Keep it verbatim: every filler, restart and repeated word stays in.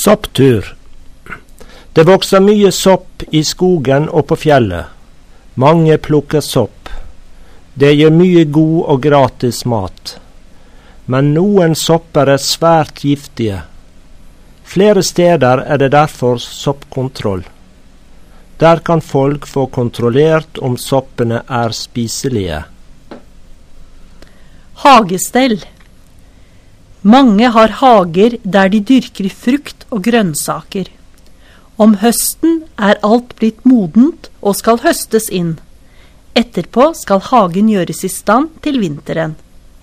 Sopptur. Det vokser mye sopp i skogen og på fjellet. Mange plukker sopp. Det gir mye god og gratis mat. Men noen sopper er svært giftige. Flere steder er det derfor soppkontroll. Der kan folk få kontrollert om soppene er spiselige. Hagestell. Mange har hager der de dyrker frukt og grønnsaker. Om høsten er alt blitt modent og skal høstes inn. Etterpå skal hagen gjøres i stand til vinteren.